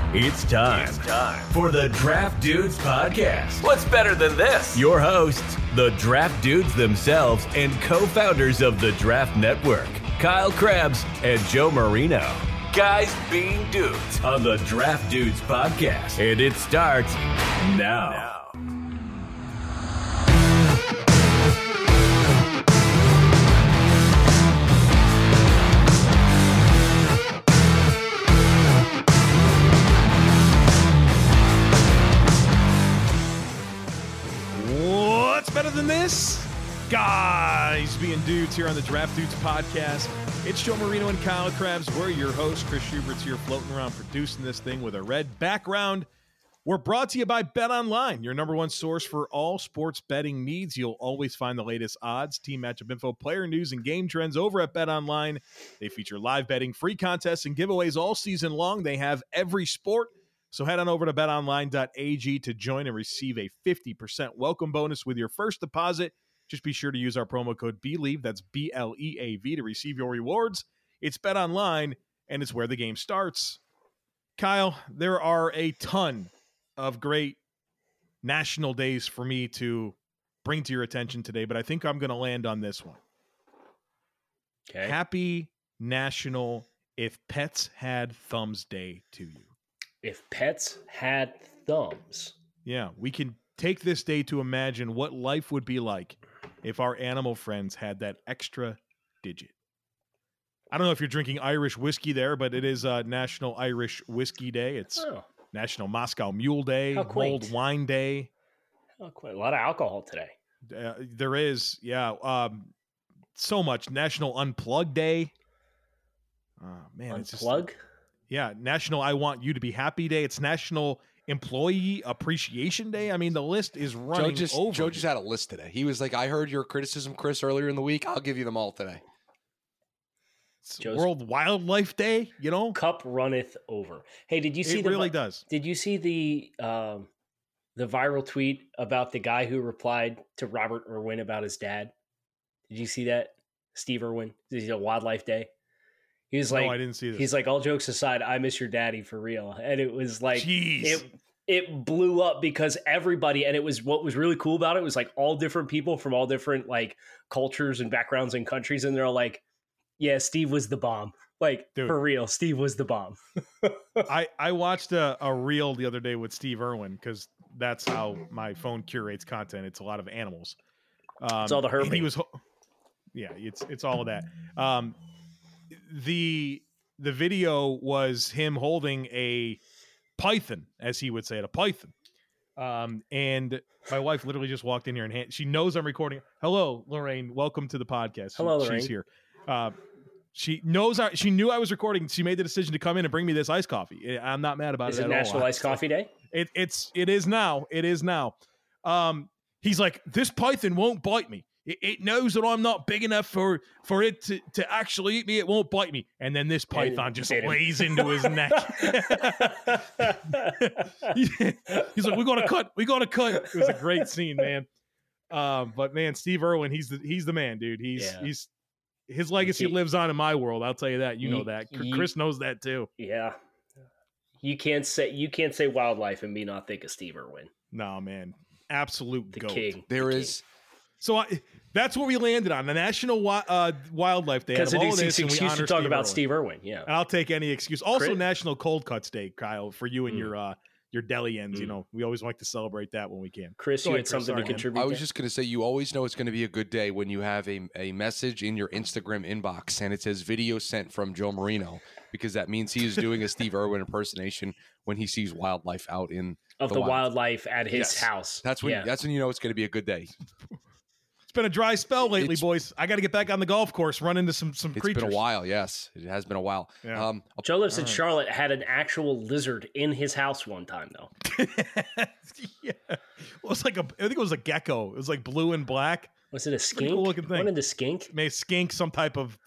It's time for the Draft Dudes Podcast. What's better than this? Your hosts, the Draft Dudes themselves and co-founders of the Draft Network, Kyle Krabs and Joe Marino. Guys being dudes on the Draft Dudes Podcast. And it starts now. What's better than this? Guys being dudes here on the Draft Dudes Podcast. It's Joe Marino and Kyle Krabs. We're your hosts. Chris Schubert's here floating around producing this thing with a red background. We're brought to you by BetOnline, your number one source for all sports betting needs. You'll always find the latest odds, team matchup info, player news, and game trends over at BetOnline. They feature live betting, free contests, and giveaways all season long. They have every sport. So head on over to betonline.ag to join and receive a 50% welcome bonus with your first deposit. Just be sure to use our promo code BLEAV, that's BLEAV, to receive your rewards. It's BetOnline, and it's where the game starts. Kyle, there are a ton of great national days for me to bring to your attention today, but I think I'm going to land on this one. Okay. Happy National If Pets Had Thumbs Day to you. If pets had thumbs. Yeah, we can take this day to imagine what life would be like if our animal friends had that extra digit. I don't know if you're drinking Irish whiskey there, but it is National Irish Whiskey Day. It's National Moscow Mule Day, Mulled Wine Day. Oh, quite a lot of alcohol today. There is, yeah. So much. National Unplug Day. Man, Unplug? Yeah, National I Want You to Be Happy Day. It's National Employee Appreciation Day. I mean, the list is running over. Joe just had a list today. He was like, I heard your criticism, Chris, earlier in the week. I'll give you them all today. It's World Wildlife Day, you know? Cup runneth over. Hey, did you see It really does. Did you see the viral tweet about the guy who replied to Robert Irwin about his dad? Did you see that? Steve Irwin. Is it Wildlife Day? He was like, no, I didn't see this. He's like, all jokes aside, I miss your daddy for real. And it was like, jeez. It blew up because everybody, and it was, what was really cool about it was like all different people from all different like cultures and backgrounds and countries. And they're all like, yeah, Steve was the bomb. Like, dude, for real, Steve was the bomb. I watched a reel the other day with Steve Irwin because that's how my phone curates content. It's a lot of animals. It's all the herping. He was, yeah, it's all of that. The video was him holding a python, as he would say it, a python. And my wife literally just walked in here and she knows I'm recording. Hello, Lorraine. Welcome to the podcast. Hello, Lorraine. She's here. She knows she knew I was recording. She made the decision to come in and bring me this iced coffee. I'm not mad about it at all. Is it National Iced Coffee Day? It is now. It is now. He's like, this python won't bite me. It knows that I'm not big enough for it to actually eat me. It won't bite me. And then this python just lays into his neck. He's like, we got to cut. It was a great scene, man. But man, Steve Irwin, he's the man, dude. He's his legacy lives on in my world. I'll tell you that. You know that. Chris knows that too. Yeah. You can't say wildlife and me not think of Steve Irwin. No, man. Absolute the goat. King. There is. So that's what we landed on, the National Wildlife Day. Because it's an excuse to talk about Steve Irwin. Yeah, and I'll take any excuse. Also, National Cold Cuts Day, Kyle, for you and your deli ends. You know, we always like to celebrate that when we can. Chris, you had something to contribute. I was just going to say, you always know it's going to be a good day when you have a message in your Instagram inbox and it says video sent from Joe Marino, because that means he is doing a Steve Irwin impersonation when he sees wildlife out in the wildlife at his house. That's when you know it's going to be a good day. It's been a dry spell lately, boys. I got to get back on the golf course, run into some creatures. It's been a while, yes. It has been a while. Yeah. Joe lives in Charlotte, had an actual lizard in his house one time, though. Yeah. It was like I think it was a gecko. It was like blue and black. Was it a skink? Cool looking thing. One of the skink? Maybe skink, some type of,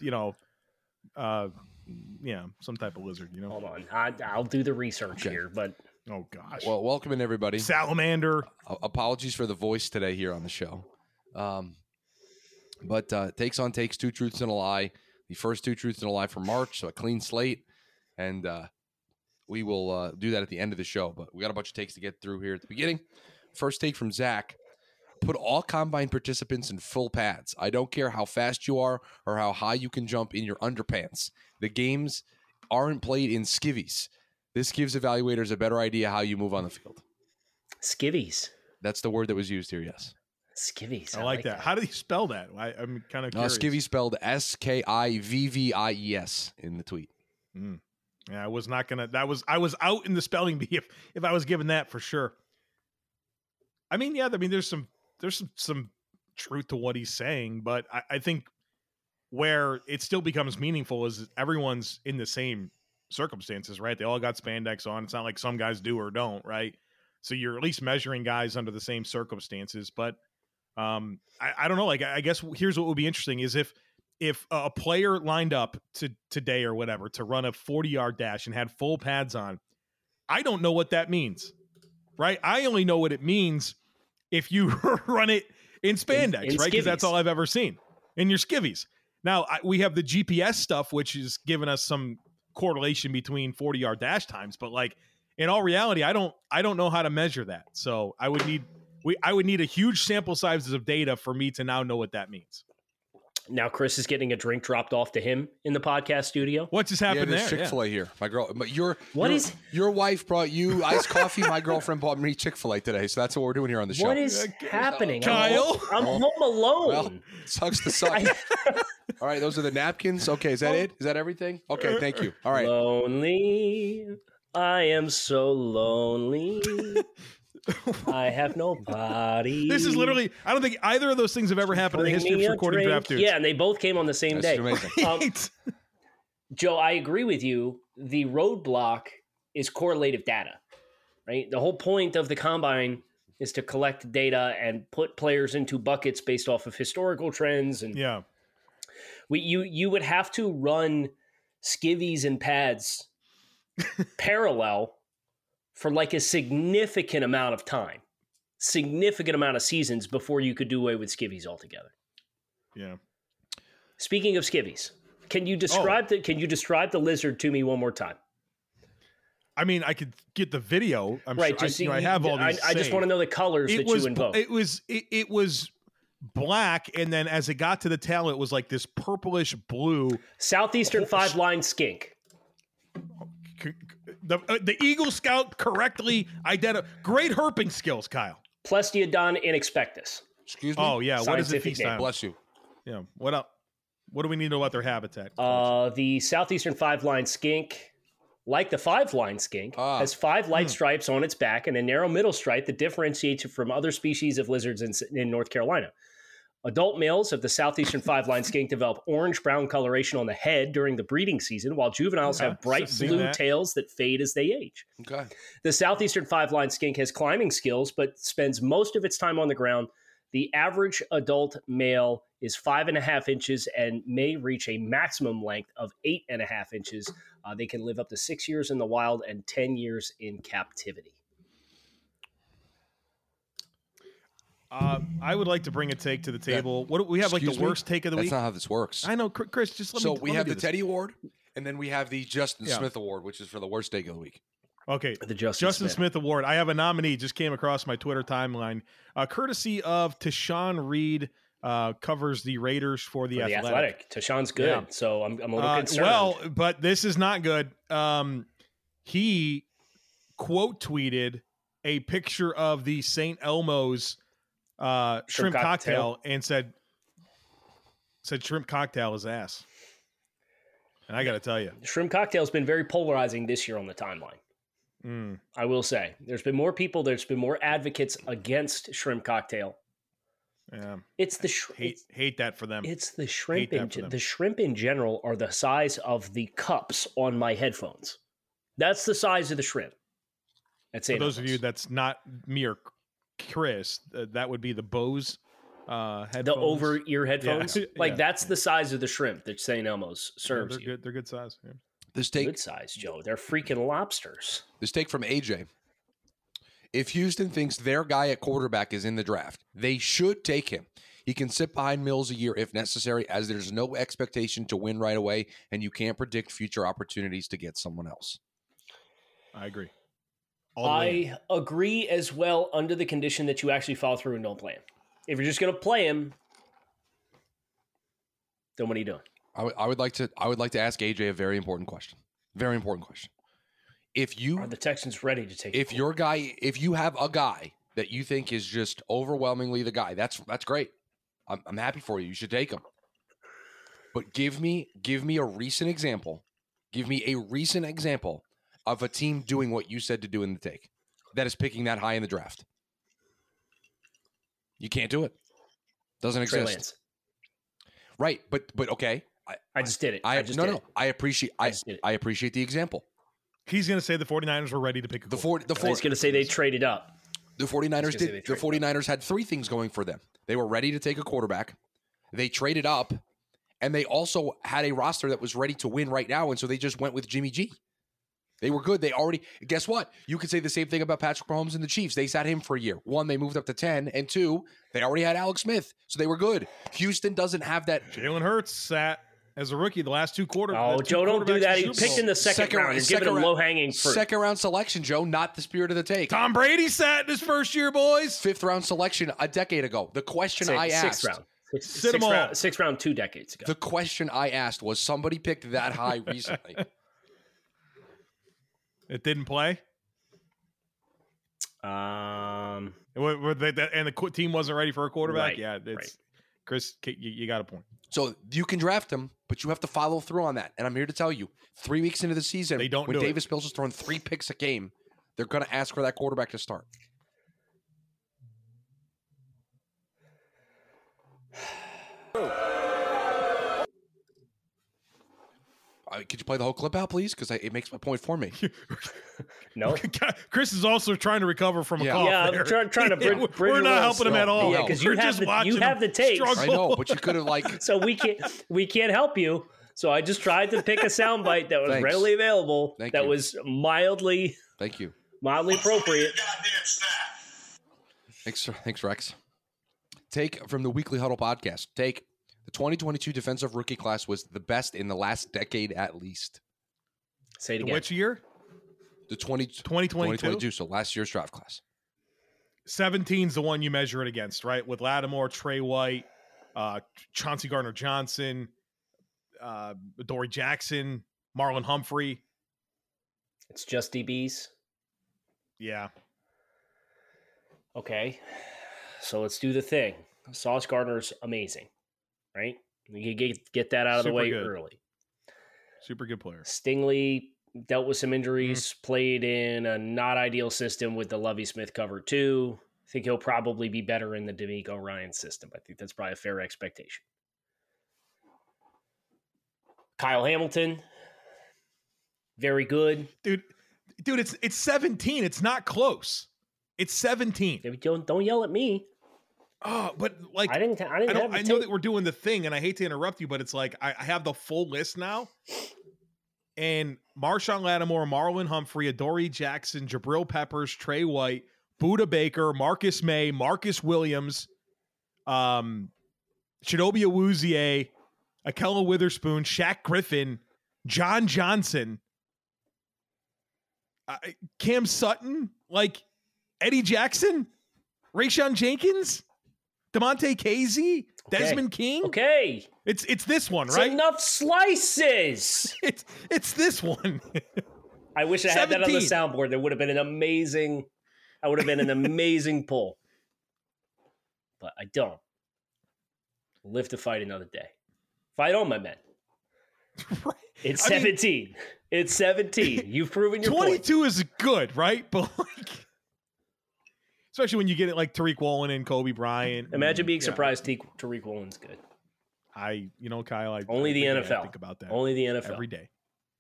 some type of lizard, Hold on. I'll do the research here, but... Oh, gosh. Well, welcome in, everybody. Salamander. Apologies for the voice today here on the show. But Takes on Takes, 2 Truths and a Lie. The first 2 Truths and a Lie for March, so a clean slate. And we will do that at the end of the show. But we got a bunch of takes to get through here at the beginning. First take from Zach. Put all combine participants in full pads. I don't care how fast you are or how high you can jump in your underpants. The games aren't played in skivvies. This gives evaluators a better idea how you move on the field. Skivvies. That's the word that was used here, yes. Skivvies. I like that. How do you spell that? I'm kind of curious. Skivvy spelled Skivvies in the tweet. Yeah, I was not gonna. I was out in the spelling bee if I was given that for sure. I mean, yeah. I mean, there's some truth to what he's saying, but I think where it still becomes meaningful is everyone's in the same circumstances, right? They all got spandex on. It's not like some guys do or don't, right? So you're at least measuring guys under the same circumstances. But I don't know. Like, I guess here's what would be interesting is if a player lined up today or whatever to run a 40-yard dash and had full pads on, I don't know what that means, right? I only know what it means if you run it in spandex, in right? Because that's skivvies. all I've ever seen in your skivvies. Now, we have the GPS stuff, which is giving us some correlation between 40-yard dash times, but like in all reality, I don't know how to measure that. So I would need a huge sample sizes of data for me to now know what that means. Now Chris is getting a drink dropped off to him in the podcast studio. What just happened there's there? Chick-fil-A here. My girl, your wife brought you iced coffee. My girlfriend bought me Chick-fil-A today, so that's what we're doing here on the show. What is happening? Kyle? I'm home alone. Well, sucks to suck. All right, those are the napkins. Okay, is that it? Is that everything? Okay, thank you. All right. Lonely. I am so lonely. I have nobody. This is literally, I don't think either of those things have ever happened in the history of recording draft dudes. Yeah, and they both came on the same day. Amazing. Joe, I agree with you. The roadblock is correlative data, right? The whole point of the combine is to collect data and put players into buckets based off of historical trends. And yeah, you would have to run skivvies and pads parallel for like a significant amount of time, significant amount of seasons before you could do away with skivvies altogether. Yeah. Speaking of skivvies, can you describe the lizard to me one more time? I mean, I could get the video. I'm right. sure. I have all these. I just want to know the colors that you invoke. It was black, and then as it got to the tail, it was like this purplish blue. Southeastern five-line skink. The Eagle Scout correctly identified. Great herping skills, Kyle. Plestiodon inexpectus. Excuse me? Oh, yeah. What is it? Scientific name. Bless you. Yeah. What up? What do we need to know about their habitat? The Southeastern five-line skink, like the five-line skink, has 5 light stripes on its back and a narrow middle stripe that differentiates it from other species of lizards in North Carolina. Adult males of the Southeastern five-line skink develop orange-brown coloration on the head during the breeding season, while juveniles have bright blue tails that fade as they age. Okay. The Southeastern five-line skink has climbing skills, but spends most of its time on the ground. The average adult male is 5.5 inches and may reach a maximum length of 8.5 inches. They can live up to 6 years in the wild and 10 years in captivity. I would like to bring a take to the table. What we have, like the worst take of the week? That's not how this works. I know, Chris. Just let me. So we have the Teddy Award, and then we have the Justin Smith Award, which is for the worst take of the week. Okay, the Justin Smith Award. I have a nominee. Just came across my Twitter timeline, courtesy of Tashawn Reed. Covers the Raiders for the Athletic. Tashawn's good, so I'm a little concerned. Well, but this is not good. He quote tweeted a picture of the St. Elmo's shrimp cocktail and said shrimp cocktail is ass. And I got to tell you, shrimp cocktail has been very polarizing this year on the timeline. I will say there's been more people. There's been more advocates against shrimp cocktail. Yeah, it's the hate that for them. It's the shrimp. The shrimp in general are the size of the cups on my headphones. That's the size of the shrimp. For those of you that's not me or Chris, that would be the Bose headphones. The over-ear headphones. Yeah. That's the size of the shrimp that St. Elmo's serves you. They're good size. Yeah. Good size, Joe. They're freaking lobsters. This take from AJ. If Houston thinks their guy at quarterback is in the draft, they should take him. He can sit behind Mills a year if necessary, as there's no expectation to win right away, and you can't predict future opportunities to get someone else. I agree. I agree as well, under the condition that you actually follow through and don't play him. If you're just going to play him, then what are you doing? I would like to ask AJ a very important question. Very important question. Are the Texans ready to take? If you have a guy that you think is just overwhelmingly the guy, that's great. I'm happy for you. You should take him. But give me a recent example. Give me a recent example of a team doing what you said to do in the take. That is picking that high in the draft. You can't do it. Doesn't exist. Lance. Right, but okay. I just did it. I appreciate the example. He's going to say the 49ers were ready to pick a quarterback. He's going to say they traded up. The 49ers did. The 49ers had three things going for them. They were ready to take a quarterback. They traded up. And they also had a roster that was ready to win right now. And so they just went with Jimmy G. They were good. Guess what? You could say the same thing about Patrick Mahomes and the Chiefs. They sat him for a year. 1, they moved up to 10. And 2, they already had Alex Smith. So they were good. Houston doesn't have that. Jalen Hurts sat as a rookie the last 2 quarters. Oh, Joe, don't do that. He picked in the second round. You're giving him low-hanging fruit. Second round selection, Joe, not the spirit of the take. Tom Brady sat in his first year, boys. 5th round selection a decade ago. The question I asked. 6th round. Sixth round 2 decades ago. The question I asked was, somebody picked that high recently. It didn't play? And the team wasn't ready for a quarterback? Right, Yeah, right. Chris, you got a point. So you can draft him, but you have to follow through on that. And I'm here to tell you, 3 weeks into the season, when Davis Mills is throwing 3 picks a game, they're going to ask for that quarterback to start. Could you play the whole clip out, please? Because it makes my point for me. No. Chris is also trying to recover from a cough. Yeah, I'm trying to bring we're not helping him at all. Yeah, because you have the tape. I know, but you could have So we can't help you. So I just tried to pick a soundbite that was readily available. Was mildly. Thank you. Mildly appropriate. Thanks, Rex. Take from the Weekly Huddle podcast. Take. The 2022 defensive rookie class was the best in the last decade at least. Say it again. Which year? The 2022, so last year's draft class. 17's the one you measure it against, right? With Lattimore, Trey White, Chauncey Gardner-Johnson, Dory Jackson, Marlon Humphrey. It's just DBs? Yeah. Okay. So let's do the thing. Sauce Gardner's amazing. Right? You get that out of the way early. Super good player. Stingley dealt with some injuries, played in a not ideal system with the Lovie Smith cover too. I think he'll probably be better in the D'Amico Ryan system. I think that's probably a fair expectation. Kyle Hamilton, very good. Dude, it's 17. It's not close. It's 17. Don't yell at me. Oh, but like I know that we're doing the thing, and I hate to interrupt you, but it's like I have the full list now. And Marshawn Lattimore, Marlon Humphrey, Adoree Jackson, Jabril Peppers, Trey White, Budda Baker, Marcus May, Marcus Williams, Chidobe Awuzie, Ahkello Witherspoon, Shaq Griffin, John Johnson, Cam Sutton, like Eddie Jackson, Rayshawn Jenkins, DeMonte Casey, Desmond King. Okay. It's this one, right? It's enough slices. It's this one. I wish I had that on the soundboard. There would have been an amazing pull. But I don't. Live to fight another day. Fight on, my men. Right. It's 17. It's 17. You've proven your 22 point. is good, right? But like, especially when you get it like Tariq Woolen and Kobe Bryant. Imagine being surprised Tariq Woolen's good. Kyle, only the NFL. I think about that. Only the NFL. Every day.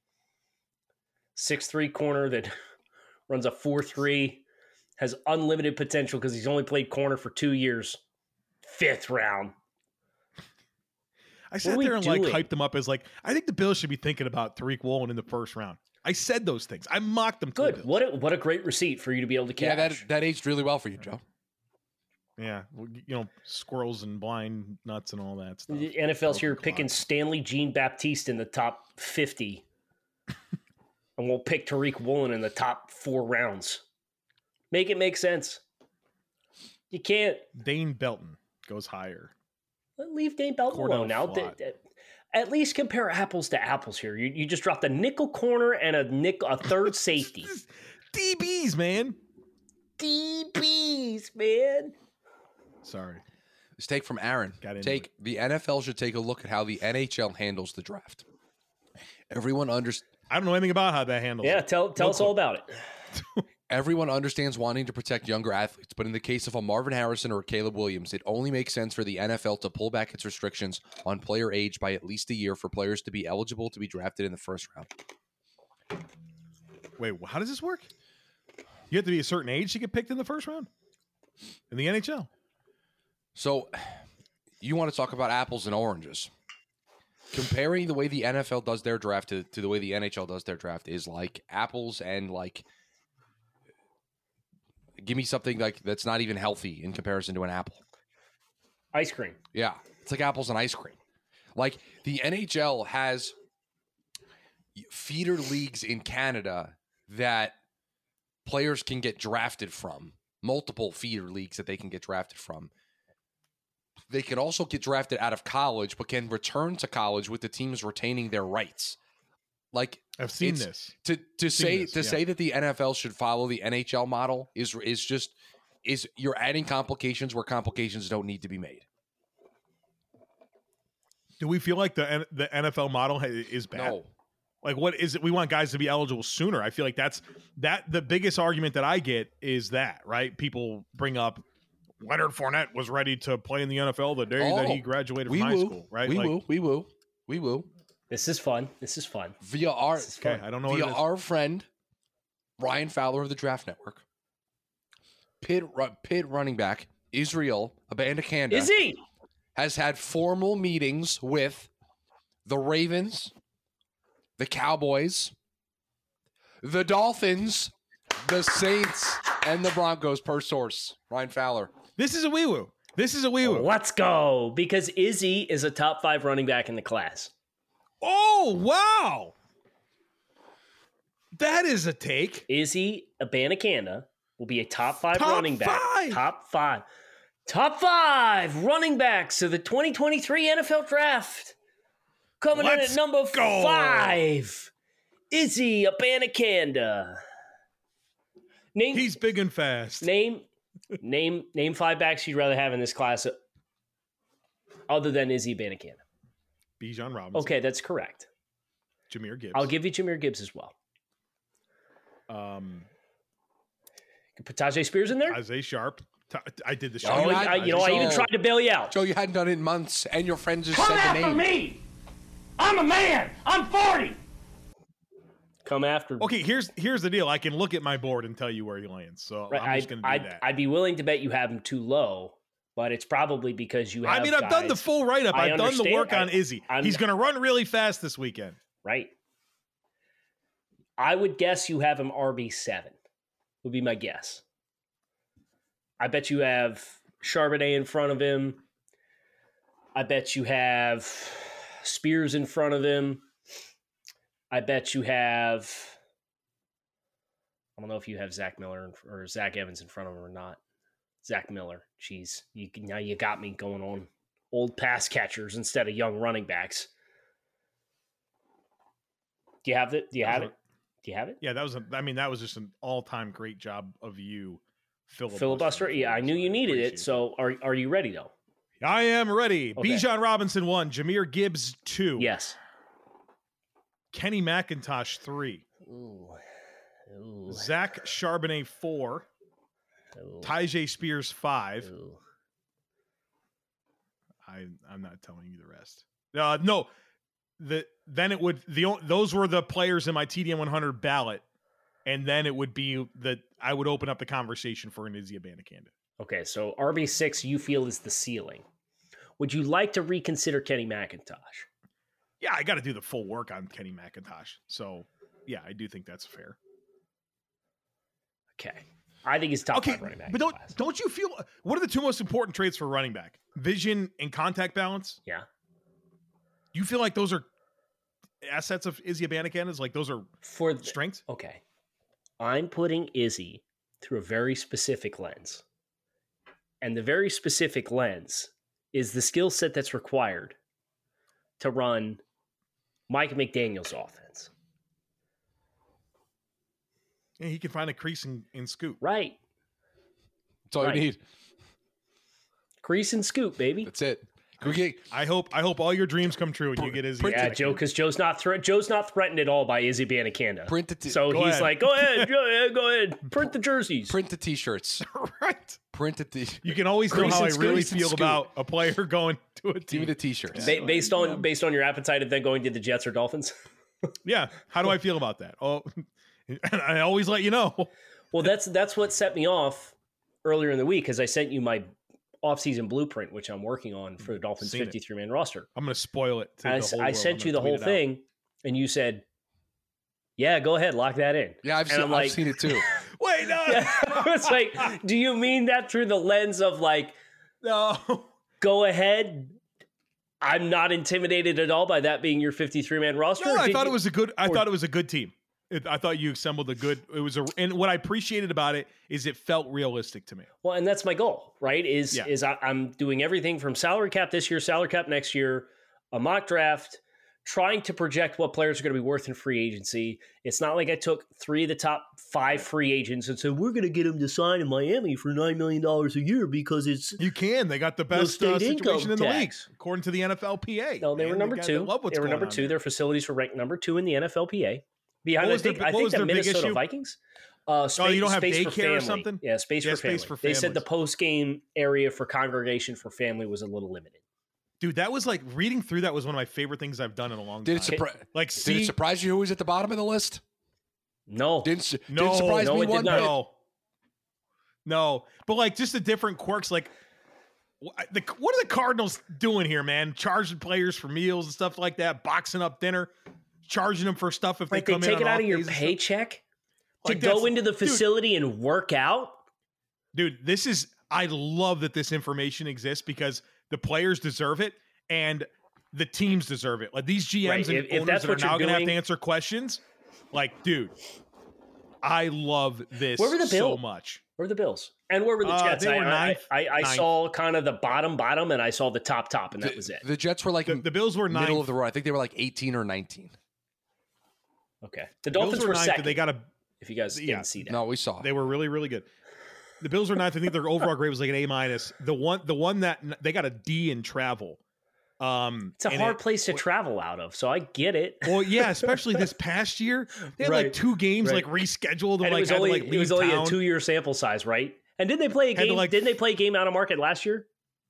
6'3" corner that runs a 4.3, has unlimited potential because he's only played corner for 2 years. 5th round. I sat there and hyped him up as like, I think the Bills should be thinking about Tariq Woolen in the 1st round. I said those things. I mocked them. Good. What a great receipt for you to be able to catch. Yeah, that aged really well for you, Joe. Yeah, squirrels and blind nuts and all that stuff. The NFL's here picking Stanley Jean-Baptiste in the top 50. and we'll pick Tariq Woolen in the top 4 rounds. Make it make sense. You can't. Dane Belton goes higher. Leave Dane Belton alone now. At least compare apples to apples here. You just dropped a nickel corner and a third safety. DBs, man. DBs, man. Sorry. This take from Aaron. The NFL should take a look at how the NHL handles the draft. Everyone understands. I don't know anything about how that handles. Yeah, tell us all about it. Everyone understands wanting to protect younger athletes, but in the case of a Marvin Harrison or a Caleb Williams, it only makes sense for the NFL to pull back its restrictions on player age by at least a year for players to be eligible to be drafted in the first round. Wait, how does this work? You have to be a certain age to get picked in the first round in the NHL. So you want to talk about apples and oranges. Comparing the way the NFL does their draft to the way the NHL does their draft is like apples and like give me something like that's not even healthy in comparison to an apple. Ice cream. Yeah, it's like apples and ice cream. Like the NHL has feeder leagues in Canada that players can get drafted from, multiple feeder leagues that they can get drafted from. They can also get drafted out of college, but can return to college with the teams retaining their rights. Like I've seen this. To say that the NFL should follow the NHL model is you're adding complications where complications don't need to be made. Do we feel like the NFL model is bad? No. Like, what is it? We want guys to be eligible sooner. I feel like that's the biggest argument that I get is that, right? People bring up Leonard Fournette was ready to play in the NFL the day that he graduated from high school, right? We woo. This is fun. Via our I don't know via our friend Ryan Fowler of the Draft Network, Pitt running back Israel Abanikanda Is he? has had formal meetings with the Ravens, the Cowboys, the Dolphins, the Saints, and the Broncos per source. Ryan Fowler. This is a wee-woo. Let's go. Because Izzy is a top 5 running back in the class. Oh, wow. That is a take. Izzy Abanikanda will be a top 5 running back. Top 5 running backs of the 2023 NFL Draft. Coming in at number 5. Izzy Abanikanda. He's big and fast. Name 5 backs you'd rather have in this class other than Izzy Abanikanda. Bijan Robinson. Okay, that's correct. Jahmyr Gibbs. I'll give you Jahmyr Gibbs as well. Put Tajay Spears in there? Isaiah Sharp. I did the show. I even tried to bail you out. Joe, you hadn't done it in months, and your friends just Come said the after name. me! I'm a man! I'm 40! Come after me. Okay, here's the deal. I can look at my board and tell you where he lands. So I'm just going to do that. I'd be willing to bet you have him too low, but it's probably because you have I've done the full write-up. I've done the work on Izzy. He's going to run really fast this weekend. Right. I would guess you have him RB7, would be my guess. I bet you have Charbonnet in front of him. I bet you have Spears in front of him. I bet you have, I don't know if you have Zach Miller or Zach Evans in front of him or not. Zach Miller. Jeez. Now you got me going on old pass catchers instead of young running backs. Do you have it? Do you have it? Yeah, that was just an all-time great job of you filibuster. Yeah, I knew you needed it. So are you ready though? I am ready. Okay. Bijan Robinson 1, Jahmyr Gibbs 2. Yes. Kenny McIntosh 3. Ooh. Zach Charbonnet 4. Tajay Spears 5. Ooh. I'm not telling you the rest. No. Those were the players in my TDN 100 ballot, and then it would be that I would open up the conversation for an Izzy Abanikanda. Okay, so RB6 you feel is the ceiling. Would you like to reconsider Kenny McIntosh? Yeah, I got to do the full work on Kenny McIntosh. So, yeah, I do think that's fair. Okay. I think he's top 5 running back. But don't you feel, what are the 2 most important traits for a running back? Vision and contact balance? Yeah. You feel like those are assets of Izzy Abanikanda? Like those are for strengths? Okay. I'm putting Izzy through a very specific lens. And the very specific lens is the skill set that's required to run Mike McDaniel's offense. Yeah, he can find a crease and scoop. Right. That's all you need. Crease and scoop, baby. That's it. I hope all your dreams come true and you get Izzy. Yeah, Joe, because Joe's not threatened at all by Izzy Abanikanda. So he's ahead. like, go ahead, go ahead, print the jerseys, Print the T-shirts. Right. Print the T-shirts. You can always know Crease how I and really scoop. feel about a player going to a Give team. me the T-shirts. based on your appetite of then going to the Jets or Dolphins. Yeah. How do I feel about that? Oh, and I always let you know. Well, that's what set me off earlier in the week, because I sent you my offseason blueprint, which I'm working on for the Dolphins 53-man roster. I'm going to spoil it. I sent you the whole thing, and you said, "Yeah, go ahead, lock that in." Yeah, I've seen it too. Wait, no. It's like, do you mean that through the lens of like, No. go ahead? I'm not intimidated at all by that being your 53-man roster. No, I Did thought you- it was a good. I thought it was a good team. I thought you assembled a good. It was and what I appreciated about it is it felt realistic to me. Well, and that's my goal, right? Yeah. I'm doing everything from salary cap this year, salary cap next year, a mock draft, trying to project what players are going to be worth in free agency. It's not like I took 3 of the top 5 free agents and said, we're going to get them to sign in Miami for $9 million a year because it's... You can. They got the best state income situation in the league, tax. according to the NFLPA. No, they were number 2. They They were number 2. Their facilities were ranked number 2 in the NFLPA. Behind, I think the Minnesota Vikings. Space, you don't have space for daycare family. or something? Yeah, space for family. Space for They said the families. post-game area for congregation for family was a little limited. Dude, that was like reading through that was one of my favorite things I've done in a long time. Did it surprise you who was at the bottom of the list? No. Didn't surprise no, me it did one not. bit. No. But like just the different quirks, like what are the Cardinals doing here, man? Charging players for meals and stuff like that, boxing up dinner, charging them for stuff if Like they they come take in it on out of off your days and stuff. paycheck to Like, go that's- into the dude. facility and work out? Dude, I love that this information exists because the players deserve it and the teams deserve it. Like these GMs Right, and if owners that's that what are now you're going to have to doing- answer questions. Like, dude, I love this Where were the so Bills? much. Where were the Bills? And where were the Jets? they were ninth. I Ninth. saw kind of the bottom, and I saw the top, and that was it. The Jets were like The Bills were ninth. middle of the road. I think they were like 18 or 19. Okay. The Bills Dolphins were ninth, second, They got a. if you guys yeah. didn't see that. No, we saw. They were really, really good. The Bills were ninth. I think their overall grade was like an A-. The one that they got a D in travel. It's a hard place to travel out of, so I get it. Well, yeah, especially this past year, they had like Right. 2 games Right. like rescheduled and And like it was had to leave only town. a 2-year sample size, right? And didn't they play a Had to, game? like, Didn't they play a game out of market last year?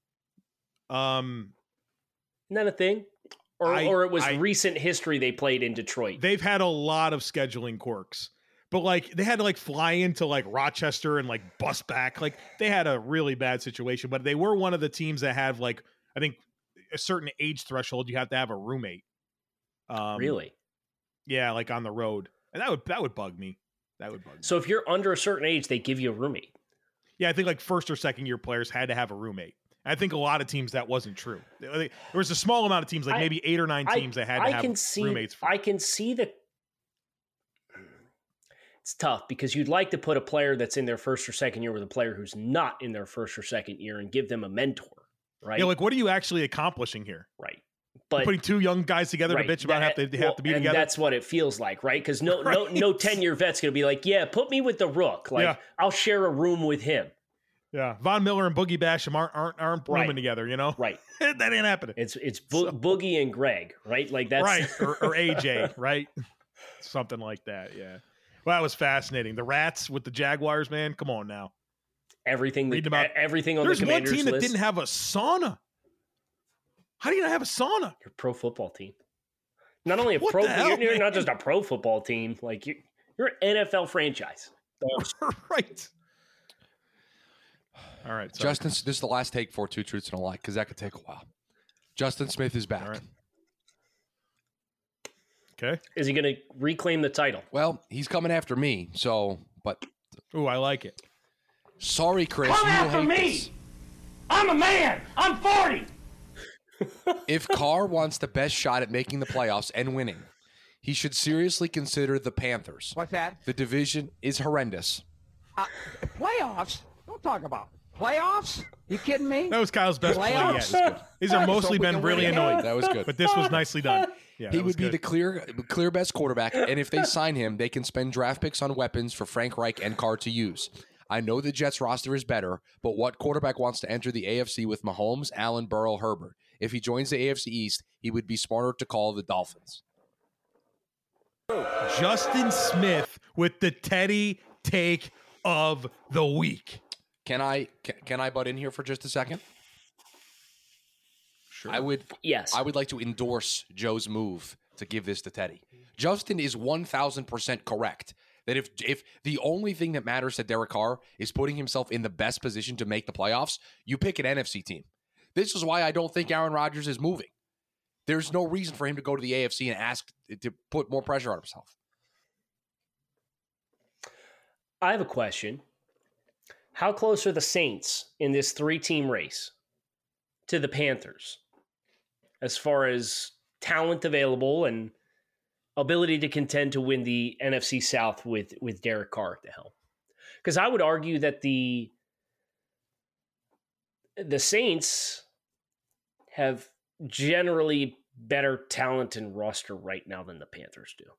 Um, Isn't that a thing? Or it was I- recent history they played in Detroit. they've had a lot of scheduling quirks, but like they had to like fly into like Rochester and like bus back. Like they had a really bad situation, but they were one of the teams that have like I think a certain age threshold. You have to have a roommate. Really? Yeah, like on the road, and that would bug me. That would bug me. So if you're under a certain age, they give you a roommate. Yeah, I think like first or second year players had to have a roommate. I think a lot of teams that wasn't true. There was a small amount of teams, like maybe 8 or 9 teams that had to have roommates. I can see the. It's tough because you'd like to put a player that's in their first or second year with a player who's not in their first or second year and give them a mentor, right? Yeah, like what are you actually accomplishing here? Right. But Putting 2 young guys together right, to bitch about they have to be and together. that's what it feels like, right? Because no 10-year vet's going to be like, yeah, put me with the rook. Like Yeah. I'll share a room with him. Yeah, Von Miller and Boogie Basham aren't Right. rooming together, you know? Right. That ain't happening. It's Boogie and Greg, right? Like that's Right, or AJ, right? Something like that, yeah. Well, that was fascinating. The Rats with the Jaguars, man. Come on now. everything. Reading about- Everything on There's the one Commanders team that list. didn't have a sauna. How do you not have a sauna? Your pro football team. Not only a What pro, the hell, you're not man? just a pro football team. Like you're an NFL franchise. Right. All right. Sorry. Justin, this is the last take for 2 Truths and a Lie because that could take a while. Justin Smith is back. All right. Okay. Is he going to reclaim the title? Well, he's coming after me, but Ooh, I like it. sorry, Chris. Come you will after hate me! this. I'm a man! I'm 40! If Carr wants the best shot at making the playoffs and winning, he should seriously consider the Panthers. What's that? The division is horrendous. Playoffs? Don't talk about playoffs. You kidding me? That was Kyle's best play Playoffs? yet. These are mostly So we been can really win annoying. That was good. But this was nicely done. Yeah, He that was would be good. the clear best quarterback, and if they sign him, they can spend draft picks on weapons for Frank Reich and Carr to use. I know the Jets roster is better, but what quarterback wants to enter the AFC with Mahomes, Allen, Burrow, Herbert? If he joins the AFC East, he would be smarter to call the Dolphins. Justin Smith with the Teddy take of the week. Can I butt in here for just a second? Sure. I would like to endorse Joe's move to give this to Teddy. Justin is 1,000% correct that if the only thing that matters to Derek Carr is putting himself in the best position to make the playoffs, you pick an NFC team. This is why I don't think Aaron Rodgers is moving. There's no reason for him to go to the AFC and ask to put more pressure on himself. I have a question. How close are the Saints in this 3-team race to the Panthers as far as talent available and ability to contend to win the NFC South with Derek Carr at the helm? Because I would argue that the Saints have generally better talent and roster right now than the Panthers do.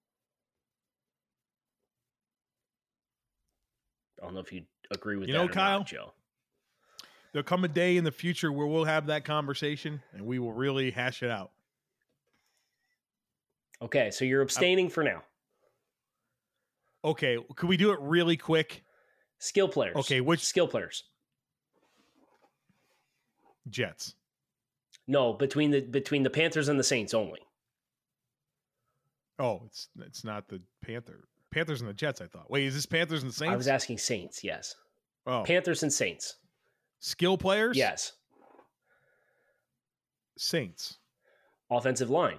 I don't know if you agree with that or Kyle, not, Joe. There'll come a day in the future where we'll have that conversation and we will really hash it out. Okay, so you're abstaining for now. Okay, could we do it really quick? Skill players. Okay, which skill players? Jets? No, between the Panthers and the Saints only. Oh, it's not the Panthers and the Jets, I thought. Wait, is this Panthers and the Saints? I was asking Saints, yes. Oh. Panthers and Saints. Skill players? Yes. Saints. Offensive line.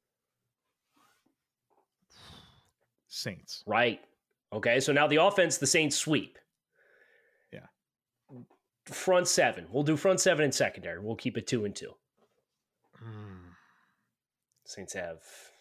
Saints. Right. Okay, so now the offense, the Saints sweep. Yeah. Front seven. We'll do front seven and secondary. We'll keep it 2 and 2. Saints have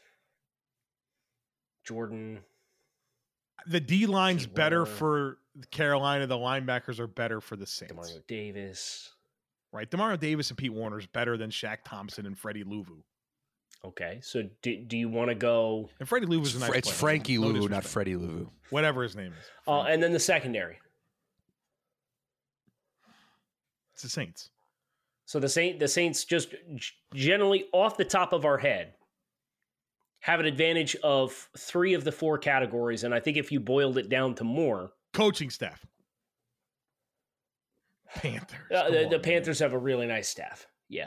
Jordan. The D line's Pete better Werner. for Carolina. The linebackers are better for the Saints. Demario Davis. Right. Demario Davis and Pete Warner is better than Shaq Thompson and Freddie Louvu. Okay, so do you want to go? And Freddie Louvu's a nice It's player. Frankie No Louvu, disrespect. not Freddie Louvu. Whatever his name is. And then the secondary. It's the Saints. So the Saints just generally off the top of our head have an advantage of 3 of the 4 categories, and I think if you boiled it down to more, Coaching staff. Panthers. the Panthers have a really nice staff. Yeah.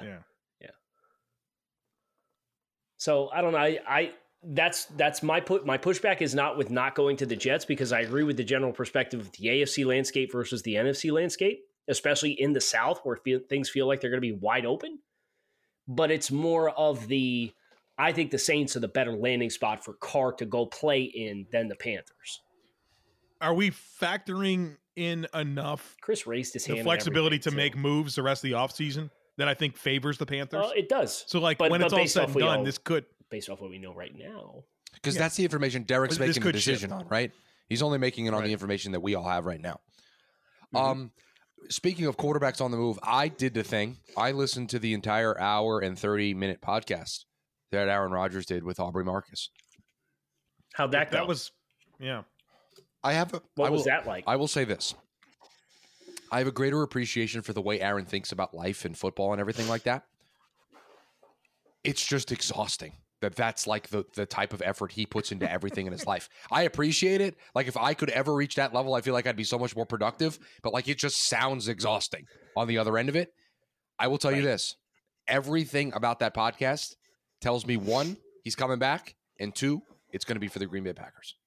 So I don't know. I that's my pushback is not with not going to the Jets, because I agree with the general perspective of the AFC landscape versus the NFC landscape, especially in the South where things feel like they're going to be wide open. But it's more of I think the Saints are the better landing spot for Carr to go play in than the Panthers. Are we factoring in enough Chris raised his hand. the and flexibility to everything, make too. moves the rest of the offseason that I think favors the Panthers? It does. So, like, But when it's all based said off and we done, all- this could... based off what we know right now. Because Yeah. that's the information Derek's This making the could shift. decision on, right? He's only making it on Right. the information that we all have right now. Mm-hmm. Speaking of quarterbacks on the move, I did the thing. I listened to the entire hour and 30-minute podcast that Aaron Rodgers did with Aubrey Marcus. How'd that go? That was... Yeah. What was that like? I will say this. I have a greater appreciation for the way Aaron thinks about life and football and everything like that. It's just exhausting that's like the type of effort he puts into everything in his life. I appreciate it. Like, if I could ever reach that level, I feel like I'd be so much more productive, but like, it just sounds exhausting on the other end of it. I will tell you this. Everything about that podcast tells me, 1, he's coming back, and 2, it's going to be for the Green Bay Packers.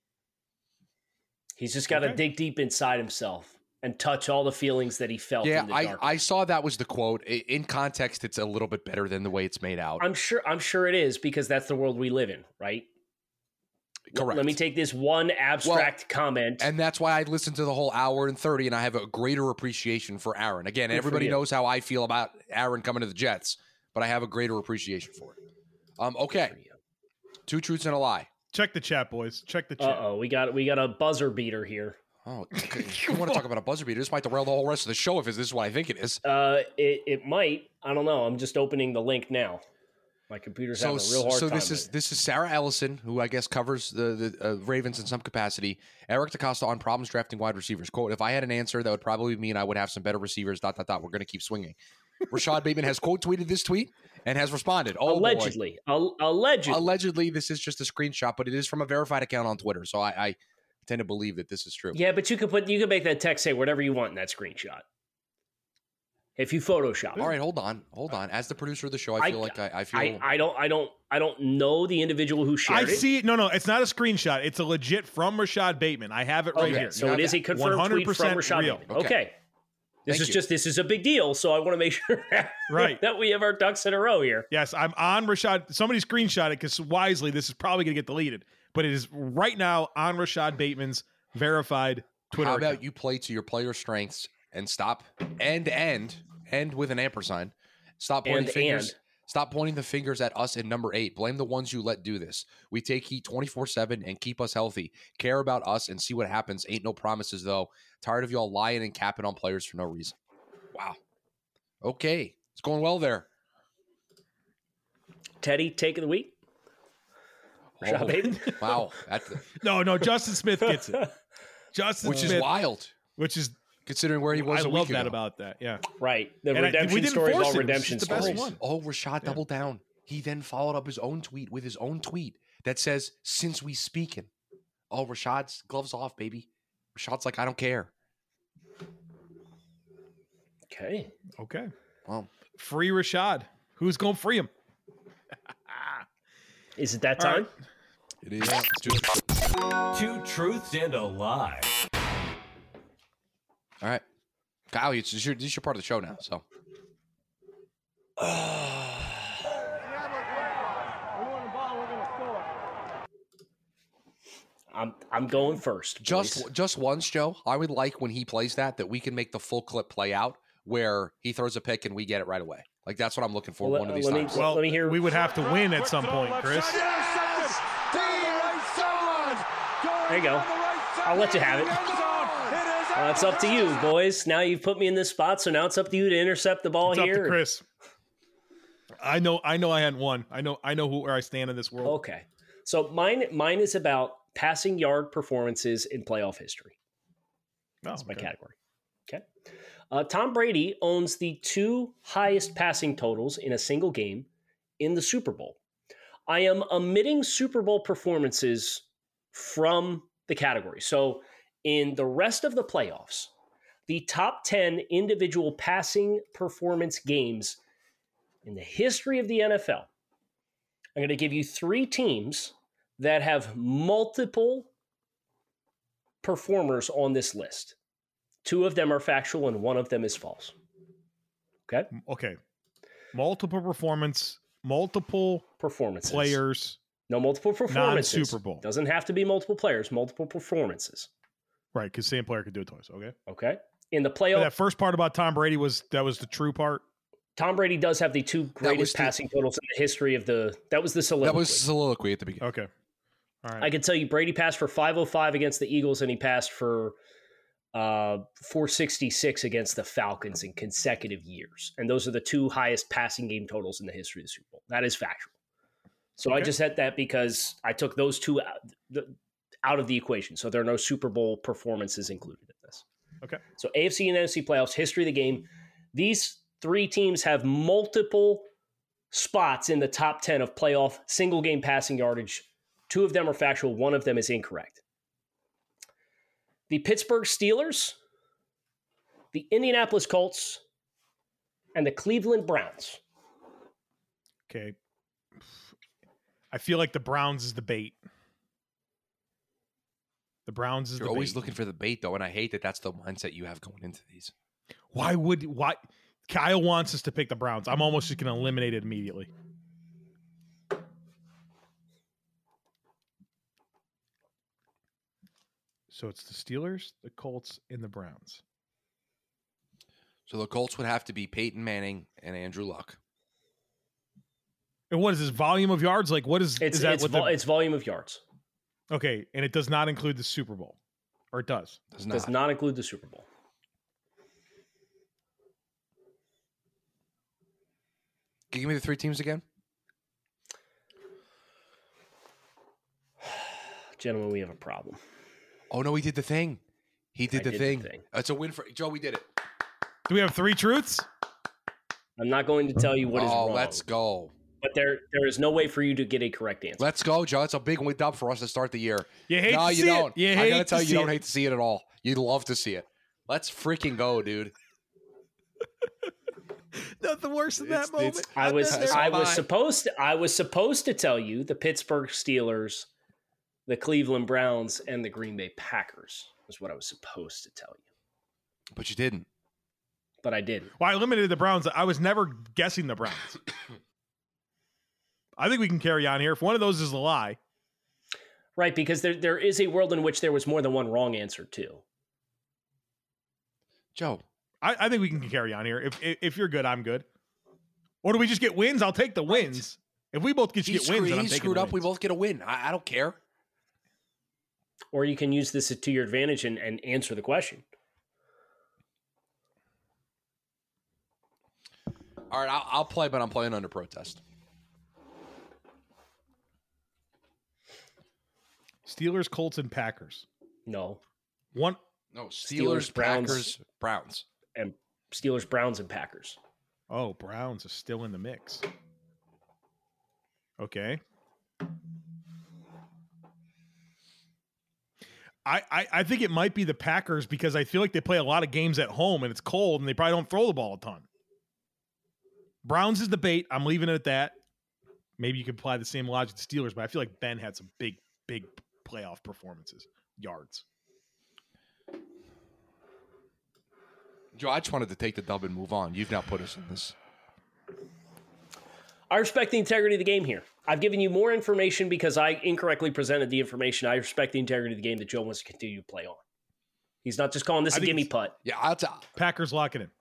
He's just got to dig deep inside himself and touch all the feelings that he felt in the dark. I saw that was the quote. In context, it's a little bit better than the way it's made out. I'm sure it is, because that's the world we live in, right? Correct. Let me take this one abstract comment. And that's why I listened to the whole hour and 30, and I have a greater appreciation for Aaron. Again, Good for everybody you. knows how I feel about Aaron coming to the Jets, but I have a greater appreciation for it. Okay. 2 truths and a lie. Check the chat, boys. Check the chat. We got a buzzer beater here. Oh, okay. You want to talk about a buzzer beater? This might derail the whole rest of the show if this is what I think it is. It might. I don't know. I'm just opening the link now. My computer's having a real hard time. So this is Sarah Ellison, who I guess covers the Ravens in some capacity. Eric DeCosta on problems drafting wide receivers. Quote, if I had an answer, that would probably mean I would have some better receivers, ... We're going to keep swinging. Rashad Bateman has quote tweeted this tweet and has responded. Oh, allegedly. Allegedly, this is just a screenshot, but it is from a verified account on Twitter. So I tend to believe that this is true. Yeah, but you could make that text say whatever you want in that screenshot. If you Photoshop. All right, hold on. As the producer of the show, I feel I don't know the individual who shared it. I see it. No, it's not a screenshot. It's a legit from Rashad Bateman. I have it right here. So it is a confirmed tweet from Rashad real. Bateman. Okay. This is a big deal, so I want to make sure that we have our ducks in a row here. Yes, I'm on Rashad. Somebody screenshot it because wisely, this is probably going to get deleted. But it is right now on Rashad Bateman's verified Twitter account. How about account. you play to your player strengths and stop end with an ampersand. Stop pointing fingers. Stop pointing the fingers at us in number 8. Blame the ones you let do this. We take heat 24/7 and keep us healthy. Care about us and see what happens. Ain't no promises, though. Tired of y'all lying and capping on players for no reason. Wow. Okay. It's going well there. Teddy, take of the week. Oh, wow. No, Justin Smith gets it. Which is wild. Which is considering where he was a week ago. I love that about that, yeah. Right. The redemption story of all redemption stories. Oh, Rashad doubled down. He then followed up his own tweet with his own tweet that says, since we speaking. Oh, Rashad's gloves off, baby. Rashad's like, I don't care. Okay. Well, free Rashad. Who's going to free him? Is it that time? Right. It is. 2 truths and a lie. All right. Kyle, this is your part of the show now, so. I'm going first. Just once, Joe. I would like when he plays that we can make the full clip play out where he throws a pick and we get it right away. Like that's what I'm looking for one of these times. Let me hear. We would have to win at some point, Chris. There you go. I'll let you have it. It's up to you, boys. Now you've put me in this spot, so now it's up to you to intercept the ball here. Up to Chris. I know. I hadn't won. I know where I stand in this world. Okay, so mine is about passing yard performances in playoff history. That's my category. Okay. Tom Brady owns the 2 highest passing totals in a single game in the Super Bowl. I am omitting Super Bowl performances from the category. So in the rest of the playoffs, the top 10 individual passing performance games in the history of the NFL, I'm going to give you 3 teams that have multiple performers on this list. 2 of them are factual and 1 of them is false. Okay. Multiple performances. Players. No, multiple performances. Non-Super Bowl. Doesn't have to be multiple players, multiple performances. Right, because same player could do it twice. Okay. In the playoff. That first part about Tom Brady was the true part. Tom Brady does have the 2 greatest passing totals in the history of that was the soliloquy. That was soliloquy at the beginning. Okay. All right. I can tell you Brady passed for 505 against the Eagles and he passed for 466 against the Falcons in consecutive years. And those are the 2 highest passing game totals in the history of the Super Bowl. That is factual. So I just said that because I took those 2 out of the equation. So there are no Super Bowl performances included in this. Okay. So AFC and NFC playoffs, history of the game. These 3 teams have multiple spots in the top 10 of playoff single game passing yardage. 2 of them are factual. 1 of them is incorrect. The Pittsburgh Steelers, the Indianapolis Colts, and the Cleveland Browns. Okay. I feel like the Browns is the bait. The Browns is You're always looking for the bait, though, and I hate that that's the mindset you have going into these. Why? Kyle wants us to pick the Browns. I'm almost just going to eliminate it immediately. So it's the Steelers, the Colts, and the Browns. So the Colts would have to be Peyton Manning and Andrew Luck. And what is this volume of yards? Like, what is it's that? it's volume of yards. Okay, and it does not include the Super Bowl, or it does? Does not include the Super Bowl. Can you give me the 3 teams again? Gentlemen, we have a problem. Oh no, he did the thing. He did the thing. thing. It's a win for Joe. We did it. Do we have 3 truths? I'm not going to tell you what is wrong. Oh, let's go. But there is no way for you to get a correct answer. Let's go, Joe. It's a big win up for us to start the year. You hate no, to you see don't. it. I gotta tell you, you don't hate to see it at all. You'd love to see it. Let's freaking go, dude. Nothing worse than that moment. I was supposed to tell you the Pittsburgh Steelers, the Cleveland Browns, and the Green Bay Packers is what I was supposed to tell you. But you didn't. But I didn't. Well, I limited the Browns. I was never guessing the Browns. I think we can carry on here. If one of those is a lie. Right, because there is a world in which there was more than one wrong answer, too. Joe. I think we can carry on here. If you're good, I'm good. Or do we just get wins? I'll take the wins. If we both get wins, then I'm taking he screwed the up. wins. We both get a win. I don't care. Or you can use this to your advantage and answer the question. All right, I'll play, but I'm playing under protest. Steelers, Colts, and Packers. No. No, Steelers, Browns. Packers, Browns. And Steelers, Browns, and Packers. Oh, Browns are still in the mix. Okay. I think it might be the Packers because I feel like they play a lot of games at home and it's cold and they probably don't throw the ball a ton. Browns is the bait. I'm leaving it at that. Maybe you could apply the same logic to Steelers, but I feel like Ben had some big playoff performances. Yards. Joe, I just wanted to take the dub and move on. You've now put us in this. I respect the integrity of the game here. I've given you more information because I incorrectly presented the information. I respect the integrity of the game that Joe wants to continue to play on. He's not just calling this a gimme putt. Yeah, I'll Packers lock it in.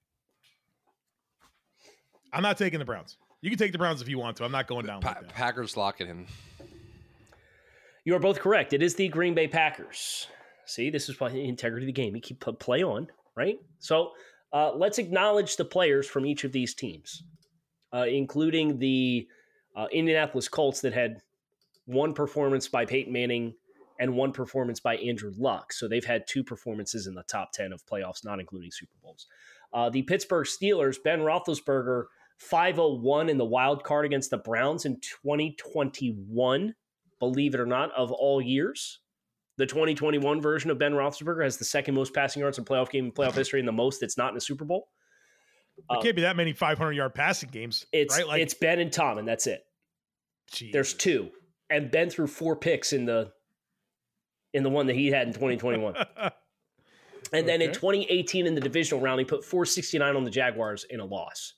I'm not taking the Browns. You can take the Browns if you want to. I'm not going down like that. Packers lock it in. You are both correct. It is the Green Bay Packers. See, this is why the integrity of the game. You keep play on, right? So let's acknowledge the players from each of these teams, including the Indianapolis Colts that had one performance by Peyton Manning and one performance by Andrew Luck. So they've had 2 performances in the top 10 of playoffs, not including Super Bowls. The Pittsburgh Steelers, Ben Roethlisberger, 5-0-1 in the wild card against the Browns in 2021, believe it or not, of all years. The 2021 version of Ben Roethlisberger has the second most passing yards in playoff game in playoff history and the most that's not in a Super Bowl. There can't be that many 500-yard passing games, right? Like, it's Ben and Tom, and that's it. Jesus. There's 2. And Ben threw 4 picks in the one that he had in 2021. And then in 2018 in the divisional round, he put 469 on the Jaguars in a loss.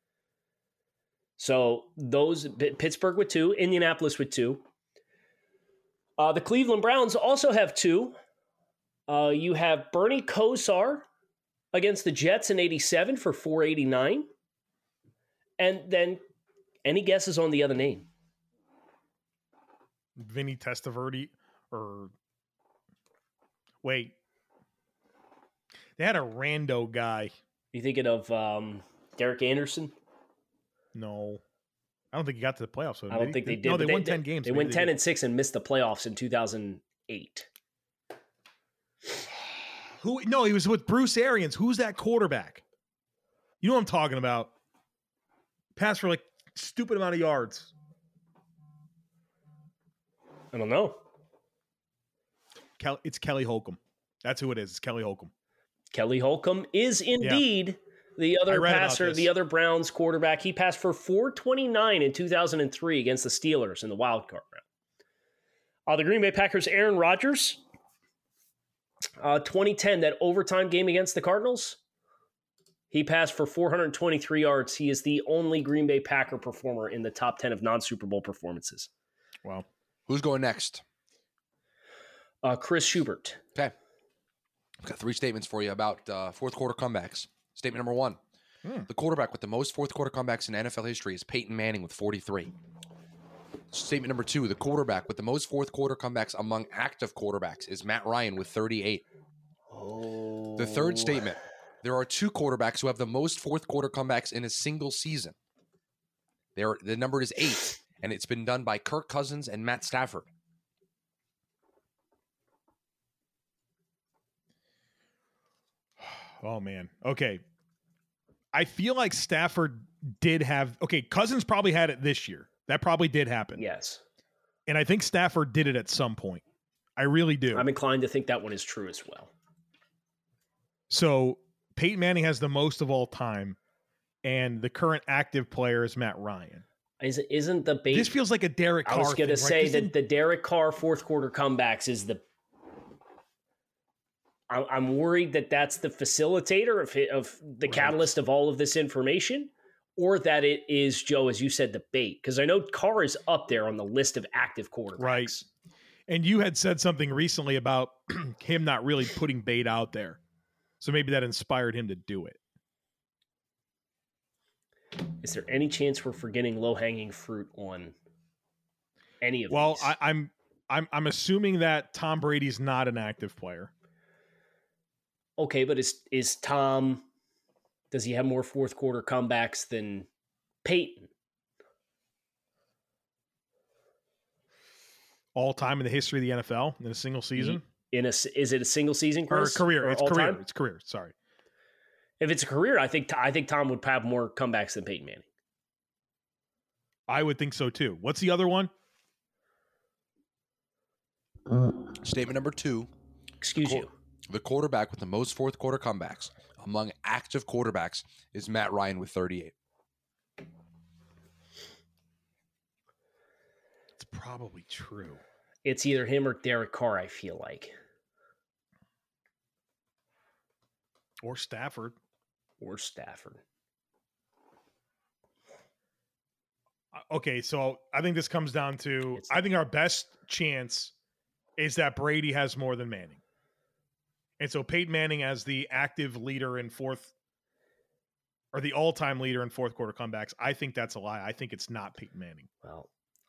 So those, Pittsburgh with 2, Indianapolis with 2. The Cleveland Browns also have 2. You have Bernie Kosar against the Jets in 87 for 489. And then any guesses on the other name? Vinny Testaverde or wait. They had a rando guy. You thinking of Derek Anderson? No. I don't think he got to the playoffs. I don't think they did. No, they won 10 games. They went 10-6 and missed the playoffs in 2008. Who? No, he was with Bruce Arians. Who's that quarterback? You know what I'm talking about. Passed for like stupid amount of yards. I don't know. It's Kelly Holcomb. That's who it is. It's Kelly Holcomb. Kelly Holcomb is indeed the other passer, the other Browns quarterback. He passed for 429 in 2003 against the Steelers in the wild card round. The Green Bay Packers, Aaron Rodgers, 2010, that overtime game against the Cardinals, he passed for 423 yards. He is the only Green Bay Packer performer in the top 10 of non-Super Bowl performances. Wow. Who's going next? Chris Schubert. Okay. I've got 3 statements for you about fourth quarter comebacks. Statement number 1. The quarterback with the most fourth quarter comebacks in NFL history is Peyton Manning with 43. Statement number 2, the quarterback with the most fourth quarter comebacks among active quarterbacks is Matt Ryan with 38. Oh. The third statement, there are 2 quarterbacks who have the most fourth quarter comebacks in a single season. The number is 8, and it's been done by Kirk Cousins and Matt Stafford. Oh, man. Okay. I feel like Stafford did have... Okay, Cousins probably had it this year. That probably did happen. Yes. And I think Stafford did it at some point. I really do. I'm inclined to think that one is true as well. So Peyton Manning has the most of all time, and the current active player is Matt Ryan. Isn't the bait? This feels like a Derek Carr. I was going to say right? that the Derek Carr fourth quarter comebacks is the. I'm worried that that's the facilitator of the catalyst of all of this information, or that it is, Joe, as you said, the bait. Because I know Carr is up there on the list of active quarterbacks. Right. And you had said something recently about him not really putting bait out there. So maybe that inspired him to do it. Is there any chance we're forgetting low-hanging fruit on any of these? Well, I'm assuming that Tom Brady's not an active player. Okay, but is Tom, does he have more fourth quarter comebacks than Peyton? All time in the history of the NFL in a single season? Is it a single season, Chris? Or career. It's career. Time? It's career. Sorry. If it's a career, I think Tom would have more comebacks than Peyton Manning. I would think so too. What's the other one? Statement number 2. Excuse you. The quarterback with the most fourth quarter comebacks among active quarterbacks is Matt Ryan with 38. It's probably true. It's either him or Derek Carr, I feel like. Or Stafford. Okay, so I think this comes down to, I think our best chance is that Brady has more than Manning. And so Peyton Manning as the active leader in fourth, or the all-time leader in fourth quarter comebacks, I think that's a lie. I think it's not Peyton Manning. Well,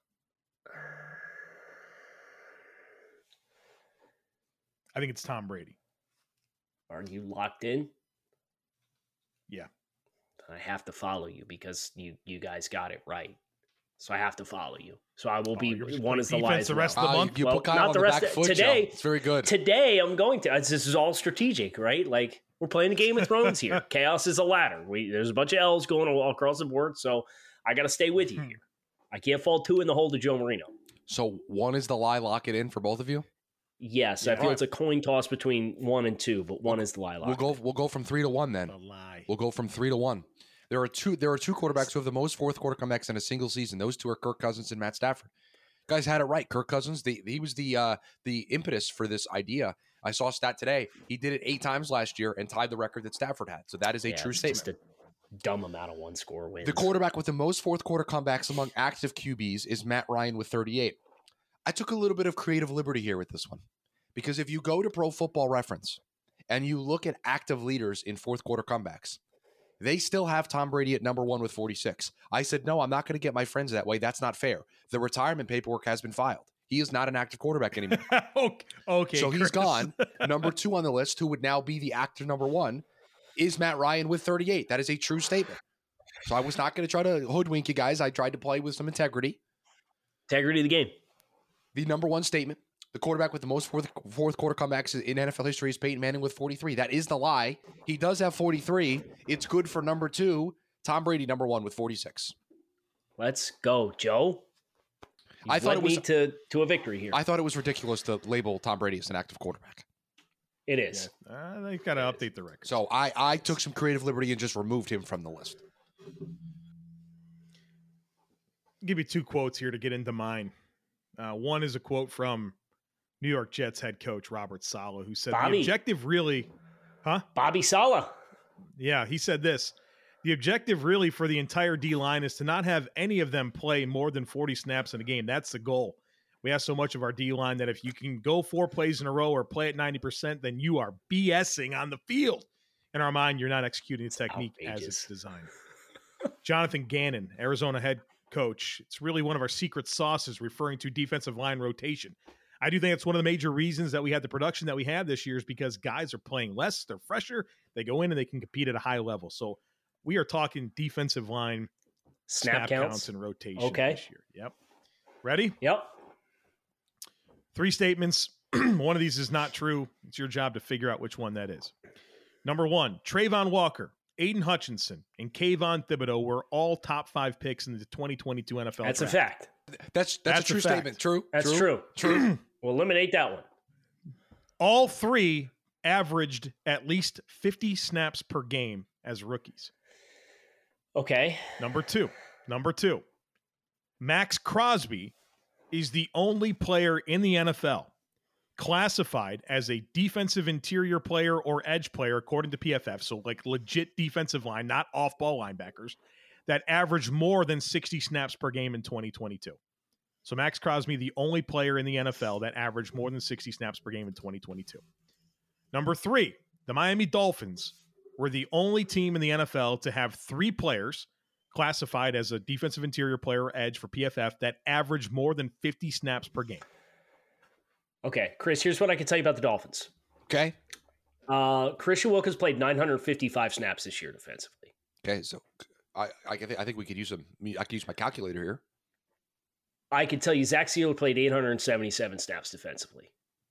I think it's Tom Brady. Are you locked in? Yeah. I have to follow you because you guys got it right. So I have to follow you. So I will be one as the lie as the well. rest of the month. You put Kyle on the back foot, today. Joe. It's very good. Today I'm going to. This is all strategic, right? Like we're playing a Game of Thrones here. Chaos is a ladder. There's a bunch of L's going all across the board. So I got to stay with you here. I can't fall 2 in the hole to Joe Marino. So 1 is the lie. Lock it in for both of you. Yes, I feel it's a coin toss between 1 and 2, but 1 is the lie. We'll go from 3 to 1 then. A lie. We'll go from 3 to 1. There are two quarterbacks who have the most fourth quarter comebacks in a single season. Those 2 are Kirk Cousins and Matt Stafford. You guys had it right. Kirk Cousins, he was the impetus for this idea. I saw a stat today. He did it 8 times last year and tied the record that Stafford had. So that is a true statement. Just a dumb amount of 1-score wins. The quarterback with the most fourth quarter comebacks among active QBs is Matt Ryan with 38. I took a little bit of creative liberty here with this one. Because if you go to Pro Football Reference and you look at active leaders in fourth quarter comebacks, they still have Tom Brady at number 1 with 46. I said, no, I'm not going to get my friends that way. That's not fair. The retirement paperwork has been filed. He is not an active quarterback anymore. Okay. So he's gone. Number 2 on the list, who would now be the active number 1, is Matt Ryan with 38. That is a true statement. So I was not going to try to hoodwink you guys. I tried to play with some integrity. Integrity of the game. The number 1 statement. The quarterback with the most fourth quarter comebacks in NFL history is Peyton Manning with 43. That is the lie. He does have 43. It's good for number 2. Tom Brady, number 1 with 46. Let's go, Joe. I thought it was to a victory here. I thought it was ridiculous to label Tom Brady as an active quarterback. It is. Yeah. They've got to update the record. So I took some creative liberty and just removed him from the list. I'll give you 2 quotes here to get into mine. One is a quote from New York Jets head coach Robert Saleh, who said the objective really... Bobby Saleh. Yeah, he said this. The objective really for the entire D-line is to not have any of them play more than 40 snaps in a game. That's the goal. We have so much of our D-line that if you can go 4 plays in a row or play at 90%, then you are BSing on the field. in our mind, you're not executing the technique as it's designed. Jonathan Gannon, Arizona head coach. It's really one of our secret sauces referring to defensive line rotation. I do think it's one of the major reasons that we had the production that we had this year is because guys are playing less. They're fresher. They go in and they can compete at a high level. So we are talking defensive line snap counts and rotation this year. Yep. Ready? Yep. 3 statements. One of these is not true. It's your job to figure out which one that is. Number 1, Trayvon Walker, Aiden Hutchinson, and Kayvon Thibodeau were all top 5 picks in the 2022 NFL That's draft. A fact. That's a true statement. True. That's true. We'll eliminate that one. All 3 averaged at least 50 snaps per game as rookies. Okay. Number two, Max Crosby is the only player in the NFL classified as a defensive interior player or edge player, according to PFF. So like legit defensive line, not off-ball linebackers, that averaged more than 60 snaps per game in 2022. So Max Crosby, the only player in the NFL that averaged more than 60 snaps per game in 2022. Number 3, the Miami Dolphins were the only team in the NFL to have 3 players classified as a defensive interior player or edge for PFF that averaged more than 50 snaps per game. Okay, Chris, here's what I can tell you about the Dolphins. Okay. Christian Wilkins played 955 snaps this year defensively. Okay, so I think we could use I could use my calculator here. I can tell you Zach Sealer played 877 snaps defensively.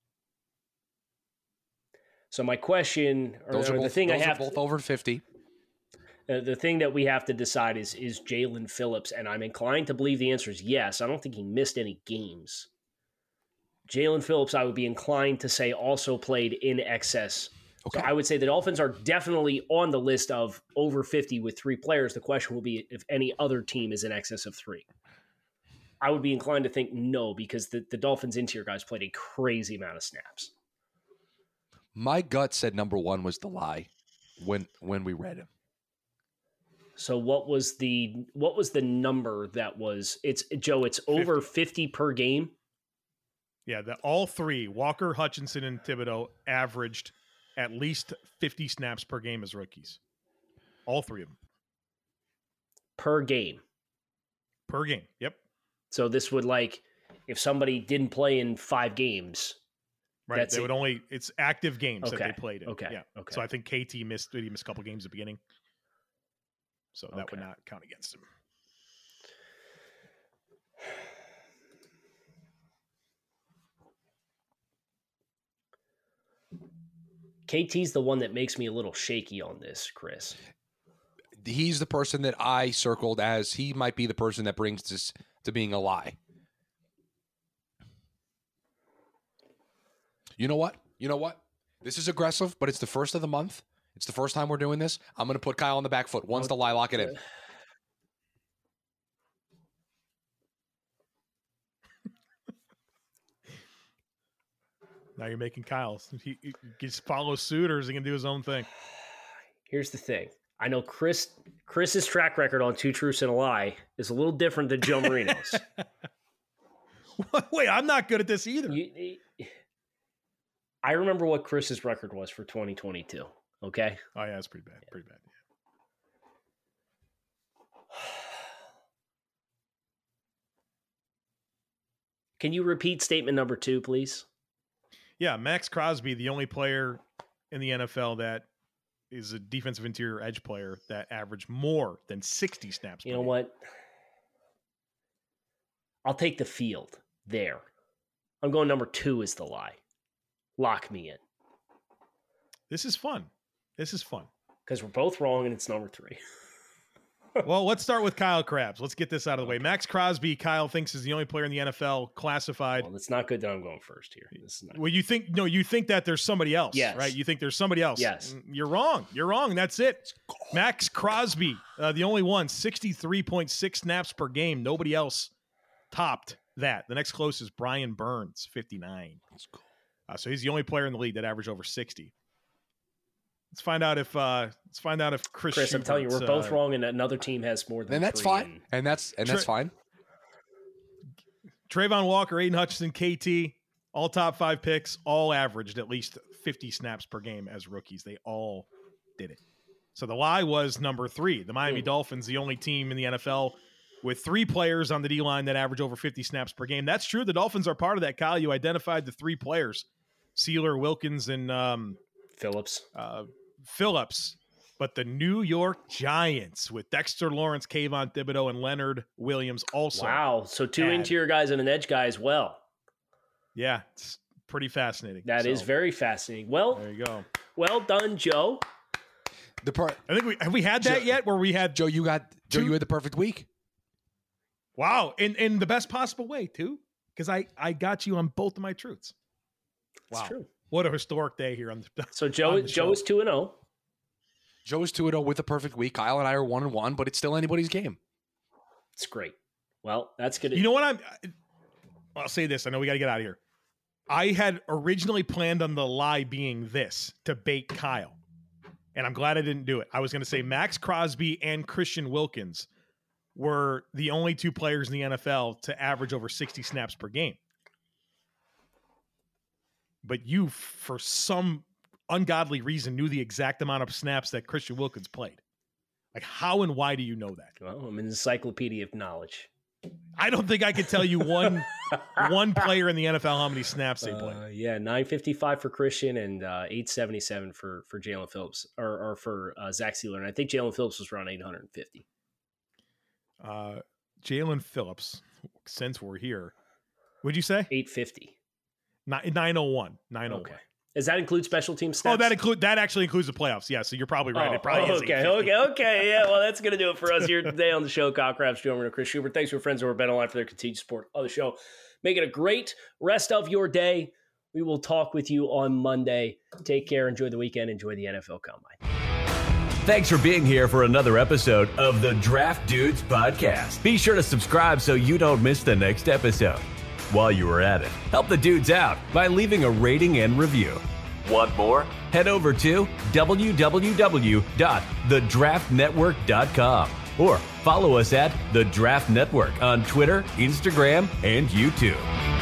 So my question, those are both over 50. The thing that we have to decide is Jalen Phillips, and I'm inclined to believe the answer is yes. I don't think he missed any games. Jalen Phillips, I would be inclined to say, also played in excess. Okay. So I would say the Dolphins are definitely on the list of over 50 with 3 players. The question will be if any other team is in excess of 3. I would be inclined to think no, because the Dolphins interior guys played a crazy amount of snaps. My gut said number 1 was the lie when we read him. So what was the number that was? It's Joe. It's 50. Over 50 per game. Yeah, all 3, Walker, Hutchinson, and Thibodeau, averaged at least 50 snaps per game as rookies. All 3 of them. Per game. Per game, yep. So this would, like, if somebody didn't play in 5 games. Right, they would only, it's active games that they played in. Okay, yeah. Okay. So I think KT missed a couple games at the beginning. So that would not count against him. KT's the one that makes me a little shaky on this, Chris. He's the person that I circled as he might be the person that brings this to being a lie. You know what? This is aggressive, but it's the first of the month. It's the first time we're doing this. I'm going to put Kyle on the back foot. One's the lie, lock it in. Now you're making Kyle. He just follow suit, or is he going to do his own thing? Here's the thing. I know Chris's track record on 2 truths and a lie is a little different than Joe Marino's. Wait, I'm not good at this either. I remember what Chris's record was for 2022. Okay. Oh yeah, it's pretty bad. Yeah. Pretty bad. Yeah. Can you repeat statement number 2, please? Yeah, Max Crosby, the only player in the NFL that is a defensive interior edge player that averaged more than 60 snaps. You know what? I'll take the field there. I'm going number 2 is the lie. Lock me in. This is fun. Because we're both wrong and it's number 3. Well, let's start with Kyle Krabs. Let's get this out of the way. Max Crosby, Kyle thinks, is the only player in the NFL classified. Well, it's not good that I'm going first here. This is not well, you think that there's somebody else, yes. Right? You think there's somebody else. Yes. You're wrong. That's it. Max Crosby, the only one, 63.6 snaps per game. Nobody else topped that. The next closest is Brian Burns, 59. That's cool. So he's the only player in the league that averaged over 60. Let's find out if Chris. I'm telling you, we're both wrong, and another team has more than. And that's 3 fine. And that's fine. Trayvon Walker, Aiden Hutchinson, KT, all top 5 picks, all averaged at least 50 snaps per game as rookies. They all did it. So the lie was number 3. The Miami Dolphins, the only team in the NFL with 3 players on the D-line that average over 50 snaps per game. That's true. The Dolphins are part of that, Kyle. You identified the 3 players, Sealer, Wilkins, and Phillips. But the New York Giants with Dexter Lawrence, Kayvon Thibodeau, and Leonard Williams also. Wow. So 2 interior guys and an edge guy as well. Yeah, it's pretty fascinating. That is very fascinating. Well, there you go. Well done, Joe. I think have we had that yet? Where we had Joe, you had the perfect week. Wow, in the best possible way too, because I got you on both of my truths. Wow, that's true. What a historic day here on the. So Joe is 2-0. Joe is 2-0 with a perfect week. Kyle and I are 1-1, but it's still anybody's game. It's great. Well, that's good. You know what? I'll say this. I know we got to get out of here. I had originally planned on the lie being this, to bait Kyle. And I'm glad I didn't do it. I was going to say Max Crosby and Christian Wilkins were the only 2 players in the NFL to average over 60 snaps per game. But you, for some ungodly reason, knew the exact amount of snaps that Christian Wilkins played. Like, how and why do you know that? Well, I'm an encyclopedia of knowledge. I don't think I could tell you one player in the NFL how many snaps they played. 955 for Christian and 877 for Jalen Phillips or for Zach Sealer. And I think Jalen Phillips was around 850. Jalen Phillips, since we're here, would you say 850? 901. 901. Okay. Does that include special team stats? Oh, that actually includes the playoffs. Yeah, so you're probably right. It probably is. Okay. Yeah, well, that's going to do it for us here today on the show. Kyle Krabs, Joe Marino, Chris Schubert. Thanks to our friends over at BetOnline for their continued support of the show. Make it a great rest of your day. We will talk with you on Monday. Take care. Enjoy the weekend. Enjoy the NFL Combine. Thanks for being here for another episode of the Draft Dudes Podcast. Be sure to subscribe so you don't miss the next episode. While you are at it, help the dudes out by leaving a rating and review. Want more? Head over to www.thedraftnetwork.com or follow us at The Draft Network on Twitter, Instagram, and YouTube.